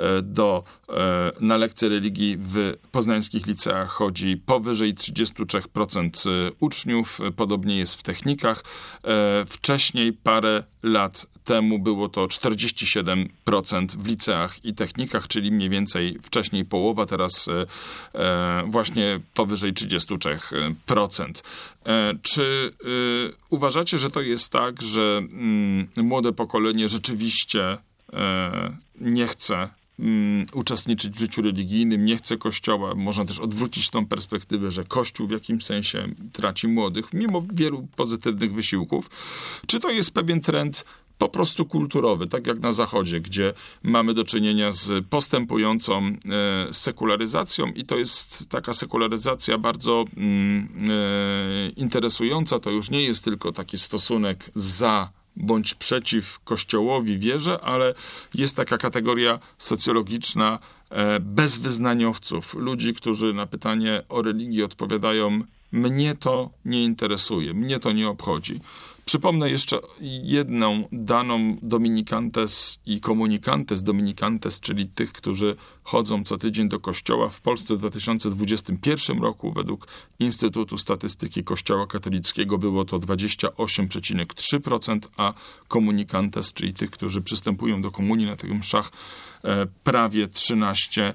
na lekcje religii w poznańskich liceach chodzi powyżej 33% uczniów. Podobnie jest w technikach. Wcześniej, parę lat temu, było to 47% w liceach i technikach, czyli mniej więcej wcześniej połowa, teraz właśnie powyżej 33%. Czy uważacie, że to jest tak, że młode pokolenie rzeczywiście nie chce uczestniczyć w życiu religijnym, nie chce Kościoła? Można też odwrócić tą perspektywę, że Kościół w jakimś sensie traci młodych, mimo wielu pozytywnych wysiłków. Czy to jest pewien trend po prostu kulturowy, tak jak na Zachodzie, gdzie mamy do czynienia z postępującą sekularyzacją i to jest taka sekularyzacja bardzo interesująca. To już nie jest tylko taki stosunek za bądź przeciw Kościołowi, wierze, ale jest taka kategoria socjologiczna bezwyznaniowców, ludzi, którzy na pytanie o religię odpowiadają: mnie to nie interesuje, mnie to nie obchodzi. Przypomnę jeszcze jedną daną Dominicantes i Comunicantes Dominicantes, czyli tych, którzy chodzą co tydzień do kościoła. W Polsce w 2021 roku według Instytutu Statystyki Kościoła Katolickiego było to 28,3%, a Comunicantes, czyli tych, którzy przystępują do komunii na tych mszach, prawie 13%.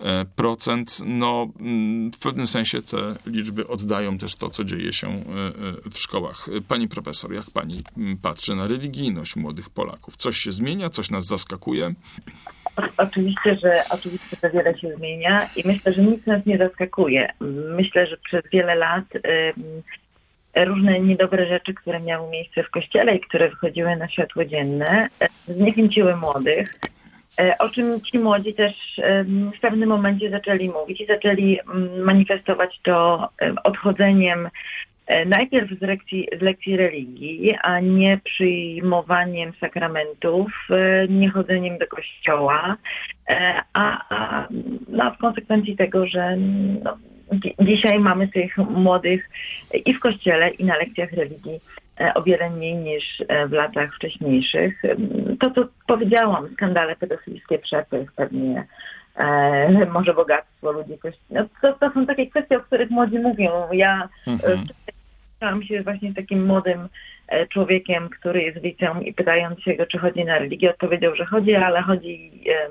W pewnym sensie te liczby oddają też to, co dzieje się w szkołach. Pani profesor, jak pani patrzy na religijność młodych Polaków? Coś się zmienia? Coś nas zaskakuje? Oczywiście, że wiele się zmienia i myślę, że nic nas nie zaskakuje. Myślę, że przez wiele lat różne niedobre rzeczy, które miały miejsce w Kościele i które wychodziły na światło dzienne, zniechęciły młodych, o czym ci młodzi też w pewnym momencie zaczęli mówić i zaczęli manifestować to odchodzeniem najpierw z lekcji religii, a nie przyjmowaniem sakramentów, nie chodzeniem do kościoła, a w konsekwencji tego, że dzisiaj mamy tych młodych i w kościele, i na lekcjach religii o wiele mniej niż w latach wcześniejszych. To, co powiedziałam, skandale pedofilskie, przepych, pewnie może bogactwo ludzi. No, to są takie kwestie, o których młodzi mówią. Ja spotkałam się właśnie z takim młodym człowiekiem, który jest w liceum i pytając się go, czy chodzi na religię, odpowiedział, że chodzi, ale chodzi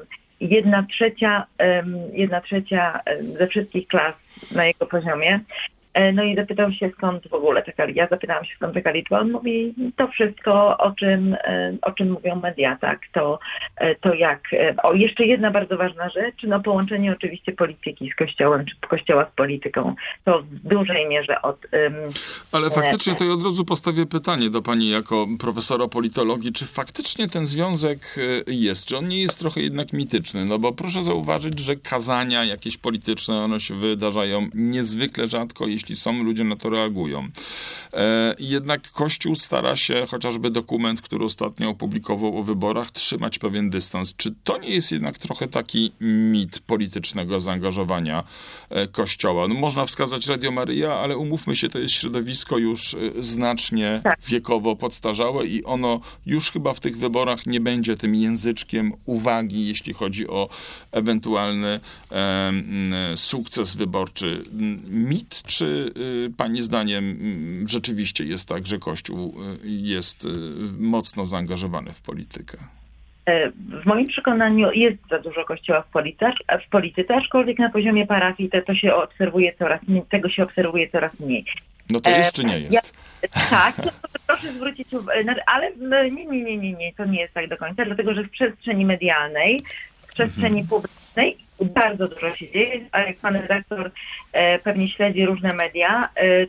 1/3 ze wszystkich klas na jego poziomie. No i zapytał się, skąd w ogóle taka liczba. Ja zapytałam się, skąd taka liczba. On mówi, to wszystko, o czym mówią media, tak? To jak... jeszcze jedna bardzo ważna rzecz, no połączenie oczywiście polityki z Kościołem, czy Kościoła z polityką. To w dużej mierze Ale faktycznie to ja od razu postawię pytanie do pani jako profesora politologii, czy faktycznie ten związek jest? Czy on nie jest trochę jednak mityczny? No bo proszę zauważyć, że kazania jakieś polityczne, one się wydarzają niezwykle rzadko, jeśli są, ludzie na to reagują. Jednak Kościół stara się, chociażby dokument, który ostatnio opublikował o wyborach, trzymać pewien dystans. Czy to nie jest jednak trochę taki mit politycznego zaangażowania Kościoła? No, można wskazać Radio Maryja, ale umówmy się, to jest środowisko już znacznie wiekowo podstarzałe i ono już chyba w tych wyborach nie będzie tym języczkiem uwagi, jeśli chodzi o ewentualny sukces wyborczy. Mit, czy pani zdaniem rzeczywiście jest tak, że Kościół jest mocno zaangażowany w politykę? W moim przekonaniu jest za dużo Kościoła w polityce, aczkolwiek na poziomie parafii to się obserwuje tego się obserwuje coraz mniej. No to jest czy nie jest? Tak, proszę zwrócić uwagę, ale nie, to nie jest tak do końca, dlatego że w przestrzeni medialnej, w przestrzeni publicznej bardzo dużo się dzieje, a jak pan redaktor pewnie śledzi różne media,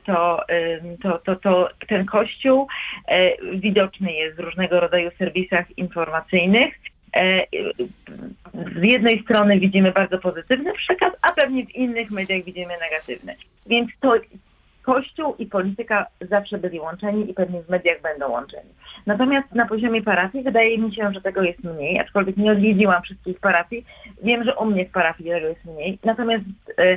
to ten Kościół widoczny jest w różnego rodzaju serwisach informacyjnych. Z jednej strony widzimy bardzo pozytywny przekaz, a pewnie w innych mediach widzimy negatywny. Więc to Kościół i polityka zawsze byli łączeni i pewnie w mediach będą łączeni. Natomiast na poziomie parafii wydaje mi się, że tego jest mniej, aczkolwiek nie odwiedziłam wszystkich parafii. Wiem, że u mnie w parafii tego jest mniej. Natomiast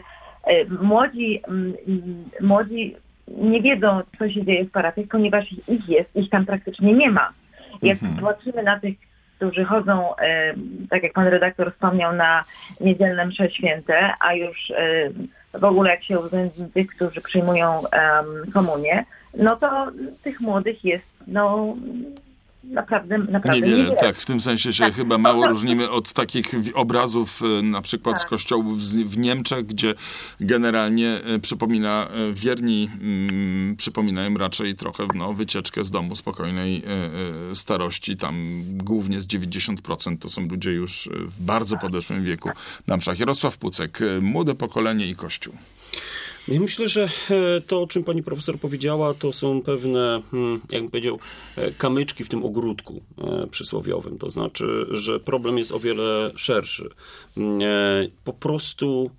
młodzi nie wiedzą, co się dzieje w parafiach, ponieważ ich tam praktycznie nie ma. Jak patrzymy na tych, którzy chodzą, tak jak pan redaktor wspomniał, na niedzielne msze święte, a już w ogóle jak się uwzględni tych, którzy przyjmują komunię, no to tych młodych jest naprawdę niewiele. Tak, w tym sensie się chyba mało różnimy od takich obrazów na przykład z kościołów w Niemczech, gdzie generalnie wierni przypominają raczej trochę wycieczkę z domu spokojnej starości. Tam głównie z 90% to są ludzie już w bardzo podeszłym wieku na mszach. Jarosław Pucek, młode pokolenie i Kościół. Ja myślę, że to, o czym pani profesor powiedziała, to są pewne, jakbym powiedział, kamyczki w tym ogródku przysłowiowym. To znaczy, że problem jest o wiele szerszy. Po prostu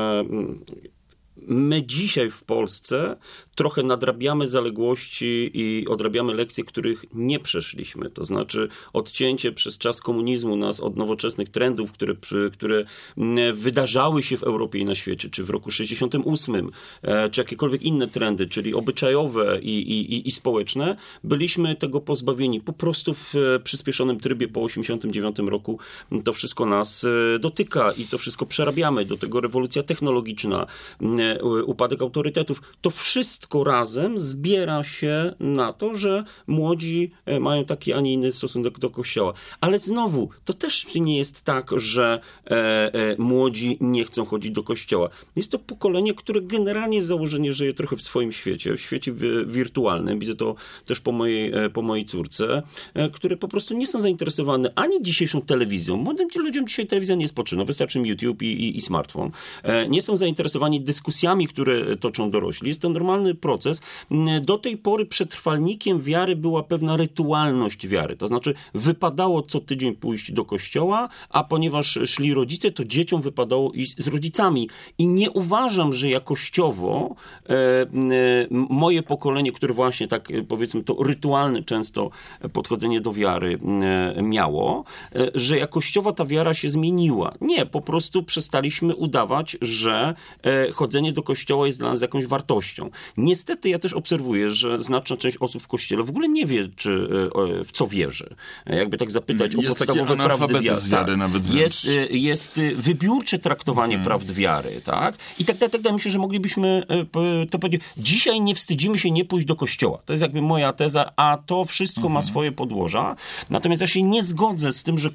my dzisiaj w Polsce trochę nadrabiamy zaległości i odrabiamy lekcje, których nie przeszliśmy. To znaczy odcięcie przez czas komunizmu nas od nowoczesnych trendów, które wydarzały się w Europie i na świecie, czy w roku 68, czy jakiekolwiek inne trendy, czyli obyczajowe i społeczne, byliśmy tego pozbawieni. Po prostu w przyspieszonym trybie po 89 roku to wszystko nas dotyka i to wszystko przerabiamy. Do tego rewolucja technologiczna, upadek autorytetów. To wszystko razem zbiera się na to, że młodzi mają taki, a nie inny stosunek do Kościoła. Ale znowu, to też nie jest tak, że młodzi nie chcą chodzić do Kościoła. Jest to pokolenie, które generalnie z założenia żyje trochę w swoim świecie, w świecie wirtualnym. Widzę to też po mojej córce, które po prostu nie są zainteresowane ani dzisiejszą telewizją. Młodym ludziom dzisiaj telewizja nie jest potrzebna. Wystarczy im YouTube i smartfon. Nie są zainteresowani dyskusjami, które toczą dorośli. Jest to normalny proces. Do tej pory przetrwalnikiem wiary była pewna rytualność wiary. To znaczy wypadało co tydzień pójść do kościoła, a ponieważ szli rodzice, to dzieciom wypadało iść z rodzicami. I nie uważam, że jakościowo moje pokolenie, które właśnie tak powiedzmy to rytualne często podchodzenie do wiary miało, że jakościowo ta wiara się zmieniła. Nie, po prostu przestaliśmy udawać, że chodzenie do kościoła jest dla nas jakąś wartością. Niestety ja też obserwuję, że znaczna część osób w kościele w ogóle nie wie, w co wierzy. Jakby tak zapytać o podstawowe prawdy wiary. Nawet jest wybiórcze traktowanie prawd wiary, tak? I tak myślę, że moglibyśmy to powiedzieć. Dzisiaj nie wstydzimy się nie pójść do kościoła. To jest jakby moja teza, a to wszystko ma swoje podłoża. Natomiast ja się nie zgodzę z tym, że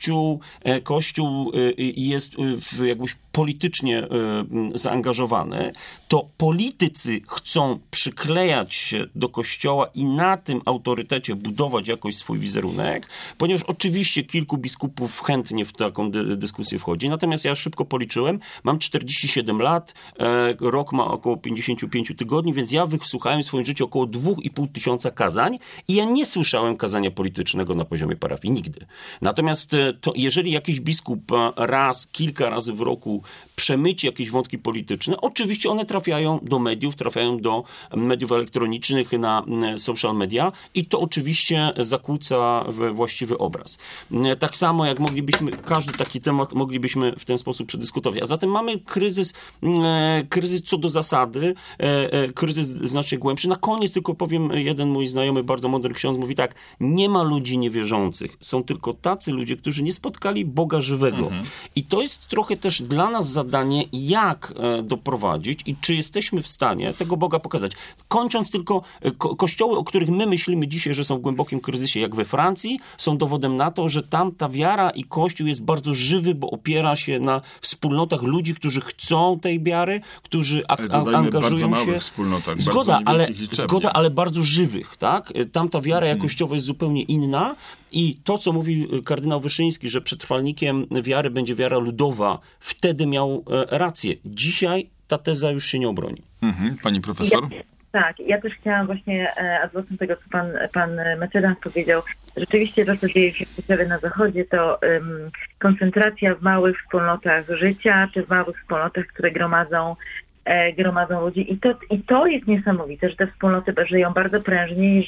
Kościół jest jakbyś politycznie zaangażowany. To politycy chcą przyklejać się do Kościoła i na tym autorytecie budować jakoś swój wizerunek, ponieważ oczywiście kilku biskupów chętnie w taką dyskusję wchodzi. Natomiast ja szybko policzyłem, mam 47 lat, rok ma około 55 tygodni, więc ja wysłuchałem w swoim życiu około 2,5 tysiąca kazań i ja nie słyszałem kazania politycznego na poziomie parafii. Nigdy. Natomiast to jeżeli jakiś biskup kilka razy w roku przemyci jakieś wątki polityczne, oczywiście one trafiają do mediów, trafiają do mediów elektronicznych, na social media i to oczywiście zakłóca właściwy obraz. Tak samo jak każdy taki temat moglibyśmy w ten sposób przedyskutować. A zatem mamy kryzys co do zasady, kryzys znacznie głębszy. Na koniec tylko powiem, jeden mój znajomy, bardzo mądry ksiądz mówi tak, nie ma ludzi niewierzących. Są tylko tacy ludzie, którzy nie spotkali Boga żywego. I to jest trochę też dla nas zadanie, jak doprowadzić i czy jesteśmy w stanie tego Boga pokazać. Kończąc tylko, kościoły, o których my myślimy dzisiaj, że są w głębokim kryzysie, jak we Francji, są dowodem na to, że tam ta wiara i Kościół jest bardzo żywy, bo opiera się na wspólnotach ludzi, którzy chcą tej wiary, którzy angażują bardzo się. małych wspólnotach, Zgoda, ale bardzo żywych, tak? Tam ta wiara jakościowa jest zupełnie inna i to, co mówi kardynał Wyszyński, że przetrwalnikiem wiary będzie wiara ludowa, wtedy miał rację. Dzisiaj ta teza już się nie obroni. Pani profesor? Ja też chciałam właśnie adwokatem tego, co pan mecenas powiedział. Rzeczywiście to, co dzieje się w Kościele na Zachodzie, to koncentracja w małych wspólnotach życia, czy w małych wspólnotach, które gromadzą ludzi. I to jest niesamowite, że te wspólnoty żyją bardzo prężnie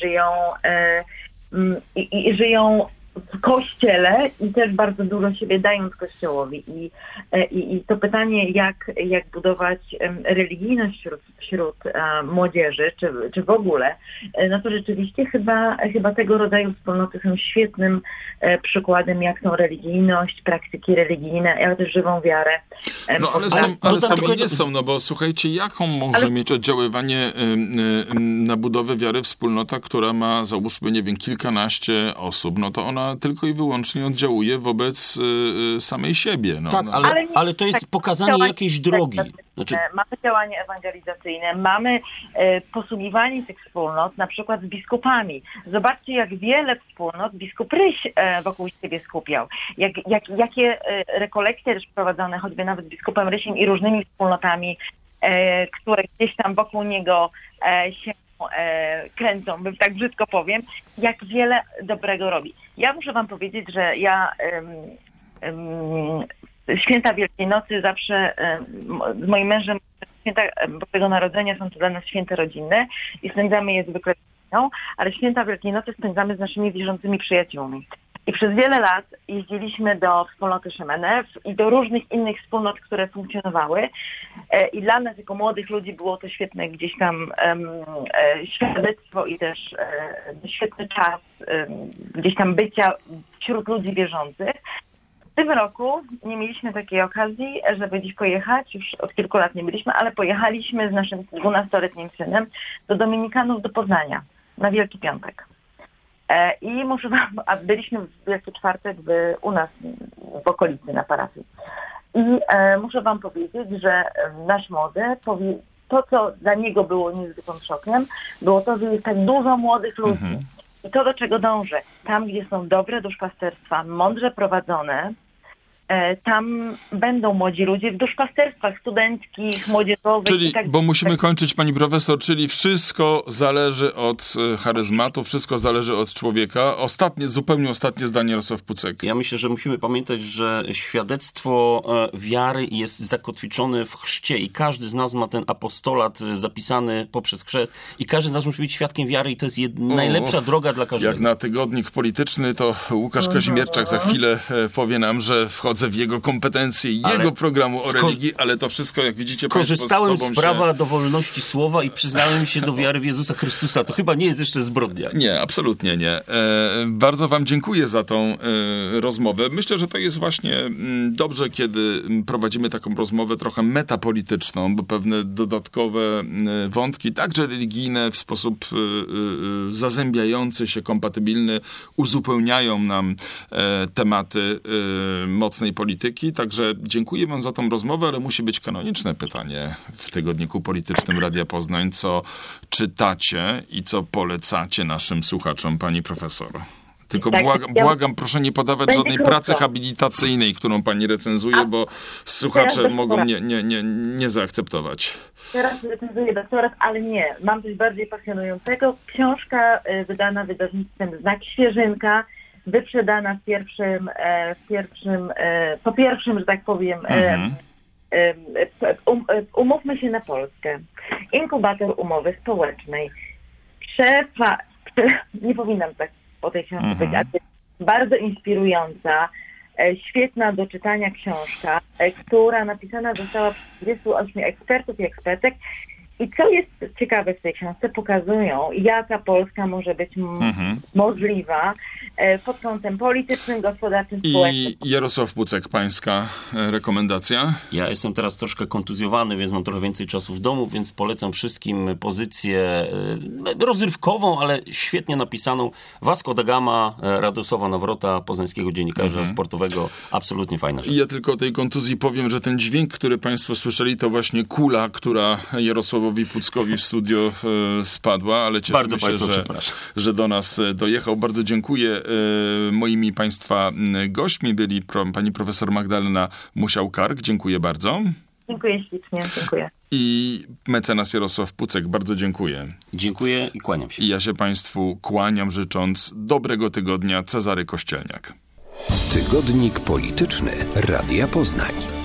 i żyją w Kościele i też bardzo dużo siebie dając Kościołowi. I to pytanie, jak budować religijność wśród młodzieży, czy w ogóle, no to rzeczywiście chyba tego rodzaju wspólnoty są świetnym przykładem, jak tą religijność, praktyki religijne, ale też żywą wiarę. No ale sami nie są, no bo słuchajcie, jaką może mieć oddziaływanie na budowę wiary wspólnota, która ma, załóżmy, nie wiem, kilkanaście osób, no to ona tylko i wyłącznie oddziałuje wobec samej siebie. Ale to jest pokazanie jakiejś drogi. Mamy działania ewangelizacyjne, mamy posługiwanie tych wspólnot, na przykład z biskupami. Zobaczcie, jak wiele wspólnot biskup Ryś wokół siebie skupiał. Jakie rekolekcje też prowadzone, choćby nawet z biskupem Rysiem i różnymi wspólnotami, które gdzieś tam wokół niego się kręcą, bym tak brzydko powiem, jak wiele dobrego robi. Ja muszę wam powiedzieć, że ja święta Wielkiej Nocy zawsze z moim mężem, święta Bożego Narodzenia są to dla nas święta rodzinne i spędzamy je zwykle z rodziną, ale święta Wielkiej Nocy spędzamy z naszymi wierzącymi przyjaciółmi. I przez wiele lat jeździliśmy do wspólnoty Szemenew i do różnych innych wspólnot, które funkcjonowały. I dla nas jako młodych ludzi było to świetne gdzieś tam świadectwo i też świetny czas gdzieś tam bycia wśród ludzi wierzących. W tym roku nie mieliśmy takiej okazji, żeby gdzieś pojechać, już od kilku lat nie byliśmy, ale pojechaliśmy z naszym 12-letnim synem do Dominikanów do Poznania na Wielki Piątek. I muszę wam, a byliśmy w Wielki Czwartek u nas w okolicy na parafii. I muszę wam powiedzieć, że nasz młody, to co dla niego było niezwykłym szokiem, było to, że jest tak dużo młodych ludzi. I to, do czego dążę, tam gdzie są dobre duszpasterstwa, mądrze prowadzone, tam będą młodzi ludzie w duszpasterstwach studenckich, młodzieżowych. Czyli, bo musimy kończyć, pani profesor, czyli wszystko zależy od charyzmatu, wszystko zależy od człowieka. Zupełnie ostatnie zdanie, Jarosław Pucek. Ja myślę, że musimy pamiętać, że świadectwo wiary jest zakotwiczone w chrzcie i każdy z nas ma ten apostolat zapisany poprzez chrzest i każdy z nas musi być świadkiem wiary i to jest najlepsza droga dla każdego. Jak na tygodnik polityczny, to Łukasz Kazimierczak za chwilę powie nam, że wchodzą wchodzę w jego kompetencje, jego programu o religii, ale to wszystko, jak widzicie, skorzystałem z prawa do wolności słowa i przyznałem się do wiary w Jezusa Chrystusa. To chyba nie jest jeszcze zbrodnia. Nie, absolutnie nie. Bardzo wam dziękuję za tą rozmowę. Myślę, że to jest właśnie dobrze, kiedy prowadzimy taką rozmowę trochę metapolityczną, bo pewne dodatkowe wątki, także religijne, w sposób zazębiający się, kompatybilny, uzupełniają nam tematy mocnej polityki. Także dziękuję wam za tą rozmowę, ale musi być kanoniczne pytanie w Tygodniku Politycznym Radia Poznań. Co czytacie i co polecacie naszym słuchaczom, pani profesor? Tylko błagam, proszę nie podawać żadnej pracy habilitacyjnej, którą pani recenzuje, bo słuchacze mogą nie zaakceptować. Teraz recenzuję doktorat, ale nie. Mam coś bardziej pasjonującego. Książka wydana wydawnictwem Znak Świeżynka, wyprzedana po pierwszym, że tak powiem, umówmy się na Polskę. Inkubator umowy społecznej. Nie powinnam tak po tej książce być, ale bardzo inspirująca, świetna do czytania książka, która napisana została przez 28 ekspertów i ekspertek. I co jest ciekawe w tej książce, pokazują, jaka Polska może być możliwa pod kątem politycznym, gospodarczym, społecznym. I Jarosław Pucek, pańska rekomendacja? Ja jestem teraz troszkę kontuzjowany, więc mam trochę więcej czasu w domu, więc polecam wszystkim pozycję rozrywkową, ale świetnie napisaną. Vasco da Gama, Radosława Nawrota, poznańskiego dziennikarza sportowego. Absolutnie fajna rzecz. I ja tylko o tej kontuzji powiem, że ten dźwięk, który państwo słyszeli, to właśnie kula, która Jarosławowi Puckowi w studio spadła, ale cieszymy się, że do nas dojechał. Bardzo dziękuję. Moimi państwa gośćmi byli pani profesor Magdalena Musiał-Kark. Dziękuję bardzo. Dziękuję ślicznie. Dziękuję. I mecenas Jarosław Pucek. Bardzo dziękuję. Dziękuję i kłaniam się. I ja się państwu kłaniam, życząc dobrego tygodnia. Cezary Kościelniak. Tygodnik Polityczny Radia Poznań.